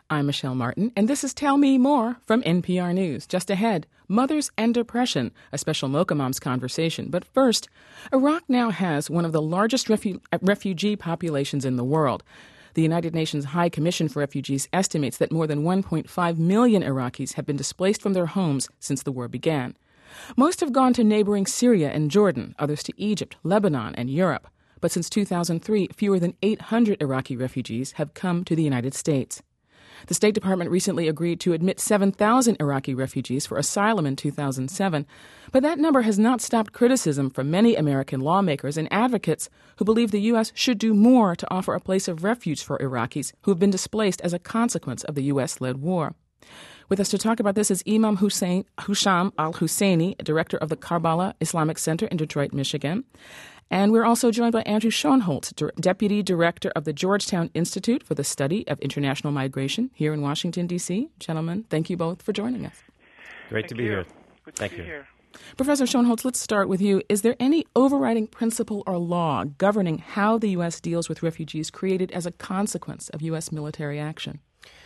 I'm Michelle Martin, and this is Tell Me More from NPR News. Just ahead, mothers and depression, a special Mocha Moms conversation. But first, Iraq now has one of the largest refugee populations in the world. The United Nations High Commission for Refugees estimates that more than 1.5 million Iraqis have been displaced from their homes since the war began. Most have gone to neighboring Syria and Jordan, others to Egypt, Lebanon, and Europe. But since 2003, fewer than 800 Iraqi refugees have come to the United States. The State Department recently agreed to admit 7,000 Iraqi refugees for asylum in 2007, but that number has not stopped criticism from many American lawmakers and advocates who believe the U.S. should do more to offer a place of refuge for Iraqis who have been displaced as a consequence of the U.S.-led war. With us to talk about this is Imam Husham al-Husseini, director of the Karbala Islamic Center in Detroit, Michigan. And we're also joined by Andrew Schoenholtz, Deputy Director of the Georgetown Institute for the Study of International Migration here in Washington, D.C. Gentlemen, thank you both for joining us. Great to be here. Good to be here. Professor Schoenholtz, let's start with you. Is there any overriding principle or law governing how the U.S. deals with refugees created as a consequence of U.S. military action?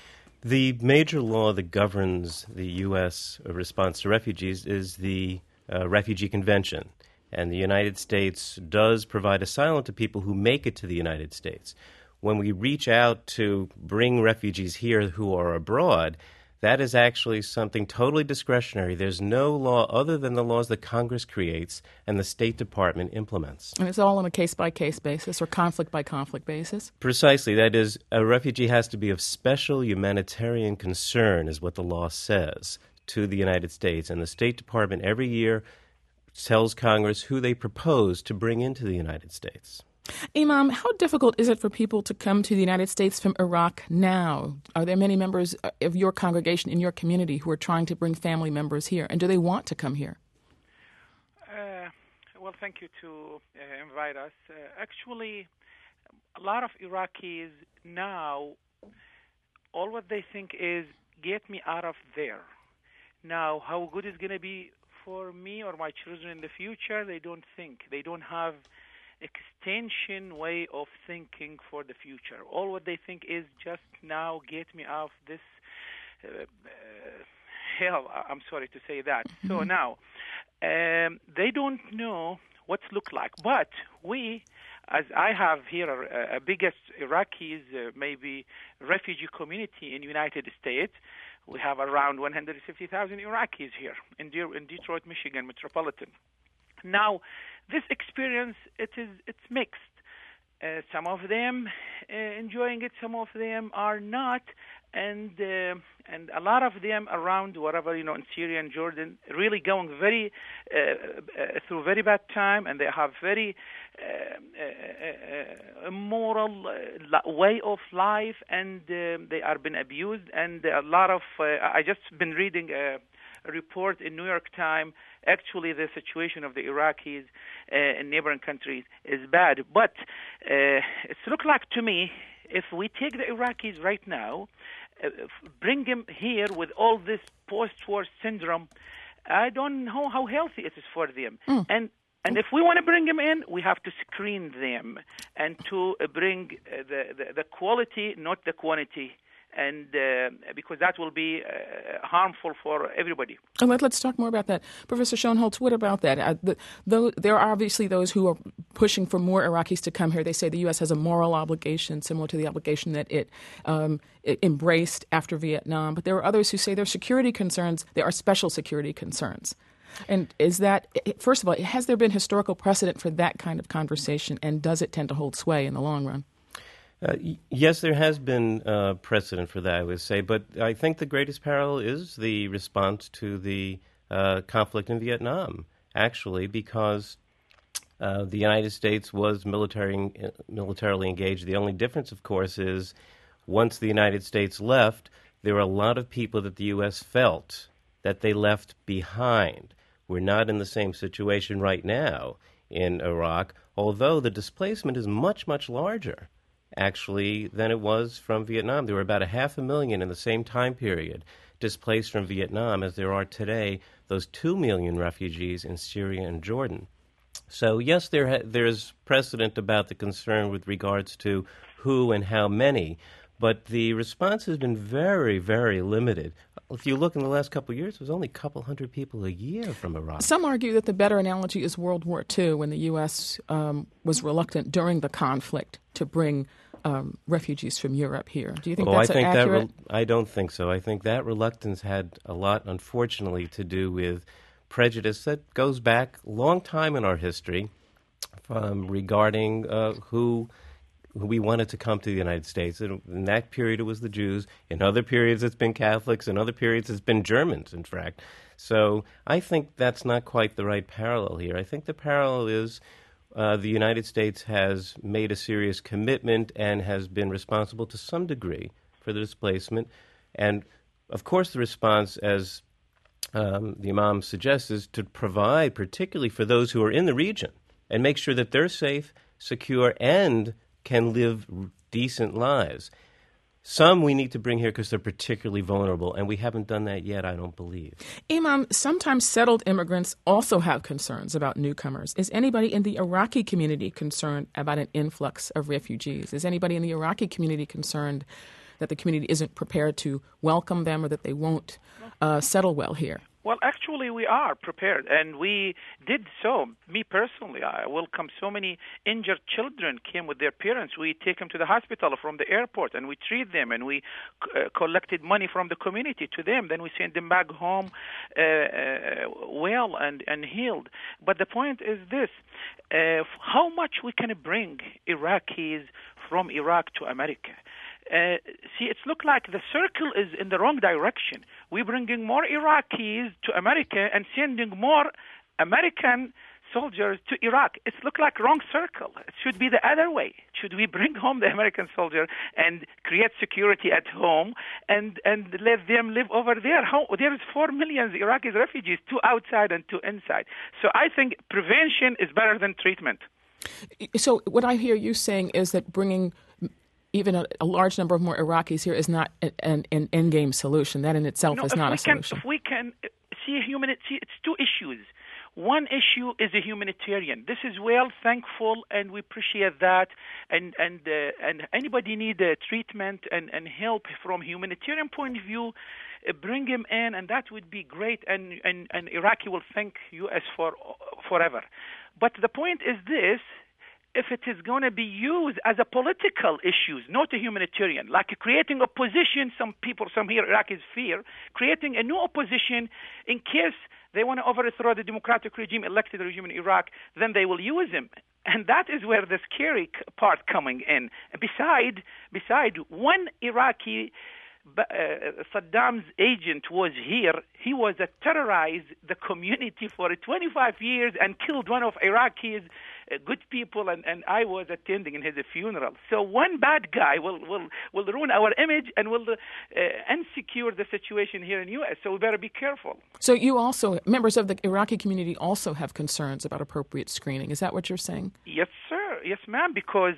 The major law that governs the U.S. response to refugees is the Refugee Convention. And the United States does provide asylum to people who make it to the United States. When we reach out to bring refugees here who are abroad, that is actually something totally discretionary. There's no law other than the laws that Congress creates and the State Department implements. And it's all on a case-by-case basis or conflict-by-conflict basis? Precisely. That is, a refugee has to be of special humanitarian concern, is what the law says, to the United States. And the State Department every year tells Congress who they propose to bring into the United States. Imam, how difficult is it for people to come to the United States from Iraq now? Are there many members of your congregation in your community who are trying to bring family members here? And do they want to come here? Well, thank you to invite us. Actually, a lot of Iraqis now, all what they think is, get me out of there. Now, how good is going to be for me or my children in the future, they don't think. They don't have extension way of thinking for the future. All what they think is just now get me out of this hell. I'm sorry to say that. Mm-hmm. So now, they don't know what's look like. But we, as I have here a biggest Iraqis, maybe refugee community in the United States, we have around 150,000 Iraqis here in Detroit, Michigan metropolitan. Now, this experience, it's mixed. Some of them enjoying it, some of them are not, and a lot of them around wherever, in Syria and Jordan, really going very through very bad time, and they have very immoral way of life, and they are being abused, and a lot of I just been reading a report in New York Times. Actually, the situation of the Iraqis in neighboring countries is bad. But it's look like to me, if we take the Iraqis right now, bring them here with all this post-war syndrome, I don't know how healthy it is for them. And if we want to bring them in, we have to screen them and to bring the quality, not the quantity. And because that will be harmful for everybody. And let's talk more about that. Professor Schoenholtz, what about that? There are obviously those who are pushing for more Iraqis to come here. They say the U.S. has a moral obligation similar to the obligation that it embraced after Vietnam. But there are others who say there are security concerns. There are special security concerns. And is that, first of all, has there been historical precedent for that kind of conversation, and does it tend to hold sway in the long run? Yes, there has been precedent for that, I would say, but I think the greatest parallel is the response to the conflict in Vietnam, actually, because the United States was militarily engaged. The only difference, of course, is once the United States left, there were a lot of people that the U.S. felt that they left behind. We're not in the same situation right now in Iraq, although the displacement is much, much larger, actually, than it was from Vietnam. There were about 500,000 in the same time period displaced from Vietnam as there are today, those 2 million refugees in Syria and Jordan. So, yes, there's precedent about the concern with regards to who and how many, But the response has been very, very limited. If you look in the last couple of years, there was only a couple hundred people a year from Iraq. Some argue that the better analogy is World War II, when the U.S. Was reluctant during the conflict to bring refugees from Europe here. Do you think that's accurate? I don't think so. I think that reluctance had a lot, unfortunately, to do with prejudice that goes back a long time in our history regarding who we wanted to come to the United States. In that period, it was the Jews. In other periods, it's been Catholics. In other periods, it's been Germans, in fact. So I think that's not quite the right parallel here. I think the parallel is the United States has made a serious commitment and has been responsible to some degree for the displacement. And, of course, the response, as the Imam suggests, is to provide, particularly for those who are in the region, and make sure that they're safe, secure, and can live decent lives. Some we need to bring here because they're particularly vulnerable, and we haven't done that yet, I don't believe. Imam, sometimes settled immigrants also have concerns about newcomers. Is anybody in the Iraqi community concerned about an influx of refugees? Is anybody in the Iraqi community concerned that the community isn't prepared to welcome them or that they won't settle well here? Well, actually, we are prepared, and we did so. Me personally, I welcome so many injured children came with their parents. We take them to the hospital from the airport, and we treat them, and we collected money from the community to them. Then we send them back home well and healed. But the point is this, how much we can bring Iraqis from Iraq to America? See, it's looked like the circle is in the wrong direction. We're bringing more Iraqis to America and sending more American soldiers to Iraq. It's looked like wrong circle. It should be the other way. Should we bring home the American soldier and create security at home and let them live over there? There is 4 million Iraqi refugees, 2 outside and 2 inside. So I think prevention is better than treatment. So what I hear you saying is that bringing even a large number of more Iraqis here is not an end-game solution. That in itself is not a solution. If we can see it's 2 issues. One issue is a humanitarian. This is well thankful, and we appreciate that. And anybody need treatment and help from humanitarian point of view, bring him in, and that would be great. And Iraqi will thank U.S. for forever. But the point is this. If it is going to be used as a political issue, not a humanitarian, like creating opposition, some here Iraqis fear, creating a new opposition in case they want to overthrow the democratic regime, elected regime in Iraq, then they will use him. And that is where the scary part coming in. Beside one Iraqi Saddam's agent was here. He was terrorized the community for 25 years and killed one of Iraqis' good people, and I was attending in his funeral. So one bad guy will ruin our image and will unsecure the situation here in the U.S., so we better be careful. So you also, members of the Iraqi community also have concerns about appropriate screening. Is that what you're saying? Yes, sir. Yes, ma'am, because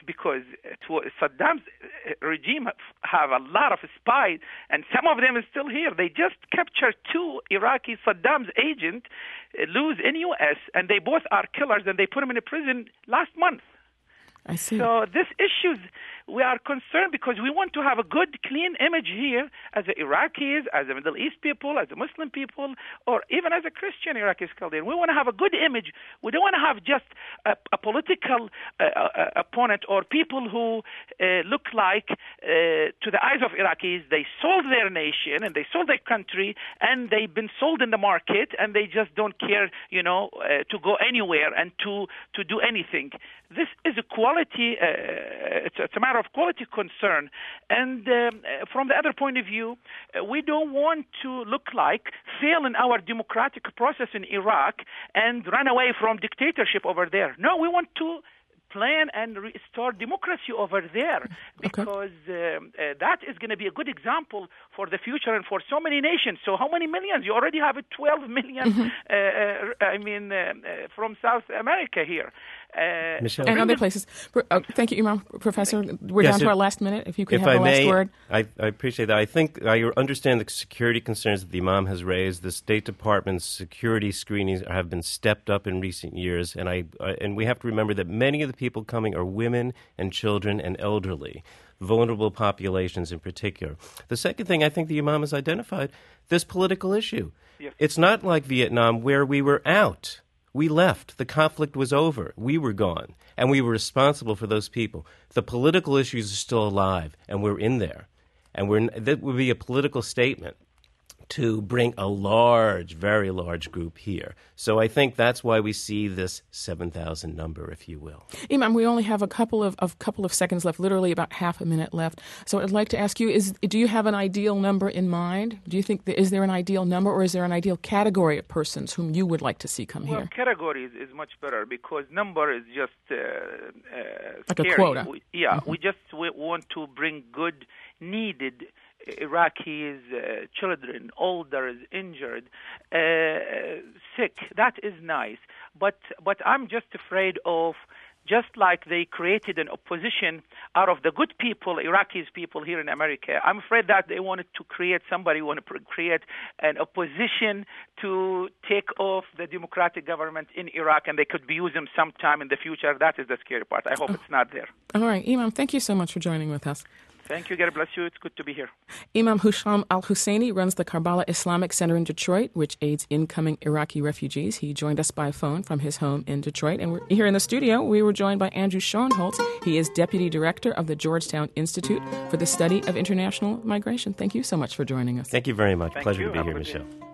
Saddam's regime have a lot of spies, and some of them are still here. They just captured 2 Iraqi Saddam's agents, loose in U.S., and they both are killers, and they put them in a prison last month. I see. So these issues, we are concerned because we want to have a good, clean image here as the Iraqis, as the Middle East people, as the Muslim people, or even as a Christian Iraqi Chaldean. We want to have a good image. We don't want to have just a political opponent or people who look like, to the eyes of Iraqis, they sold their nation and they sold their country and they've been sold in the market and they just don't care, to go anywhere and to do anything. This is a quality, it's a matter of quality concern. And from the other point of view, we don't want to look like fail in our democratic process in Iraq and run away from dictatorship over there. No, we want to plan and restore democracy over there because that is going to be a good example for the future and for so many nations. So how many millions? You already have 12 million, from South America here. And other places. Thank you, Imam. Professor, we're down to our last minute. If you could have the last word. I appreciate that. I think I understand the security concerns that the Imam has raised. The State Department's security screenings have been stepped up in recent years, and we have to remember that many of the people coming are women and children and elderly. vulnerable populations in particular. The second thing I think the Imam has identified, this political issue. Yes. It's not like Vietnam where we were out. We left. The conflict was over. We were gone. And we were responsible for those people. The political issues are still alive, and we're in there. And that would be a political statement to bring a large, very large group here. So I think that's why we see this 7,000 number, if you will. Imam, we only have a couple of seconds left, literally about half a minute left. So I'd like to ask you, do you have an ideal number in mind? Do you think is there an ideal number, or is there an ideal category of persons whom you would like to see come here? Category is much better, because number is just like scary. A quota. We just want to bring good, needed Iraqis, children, older, injured, sick. That is nice. But I'm just afraid of, just like they created an opposition out of the good people, Iraqis people here in America, I'm afraid that they wanted to create an opposition to take off the democratic government in Iraq, and they could use them sometime in the future. That is the scary part. I hope it's not there. All right, Imam, thank you so much for joining with us. Thank you. God bless you. It's good to be here. Imam Husham al-Husseini runs the Karbala Islamic Center in Detroit, which aids incoming Iraqi refugees. He joined us by phone from his home in Detroit. And we're here in the studio. We were joined by Andrew Schoenholtz. He is Deputy Director of the Georgetown Institute for the Study of International Migration. Thank you so much for joining us. Thank you very much. Thank Pleasure you. to be Have a here, good day. Michelle.